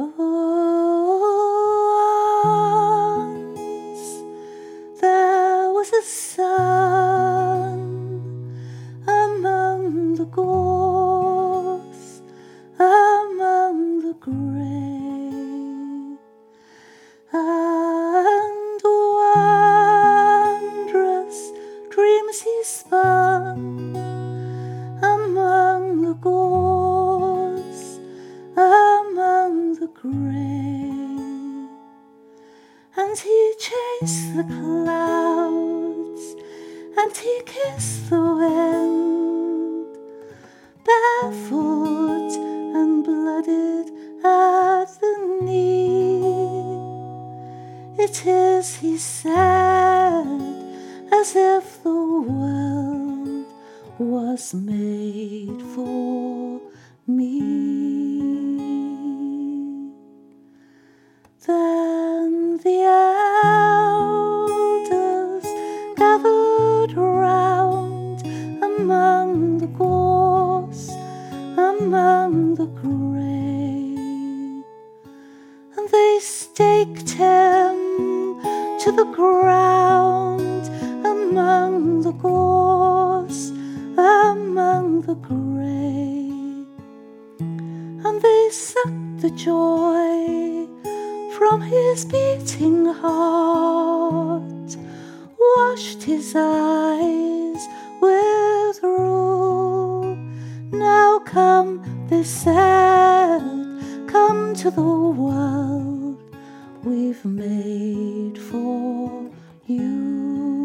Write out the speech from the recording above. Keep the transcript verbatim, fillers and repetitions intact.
Once there was a sun among the gorse, among the grey, and wondrous dreams he spun among the gorse, among the grey, and he chased the clouds, and he kissed the wind, barefoot and blooded at the knee. It is, he said, as if the world was made for me. Then the elders gathered round among the gorse, among the grey, and they staked him to the ground among the gorse, among the grey, and they sucked the joy from his beating heart, washed his eyes with rue. Now come, they said, come to the world we've made for you.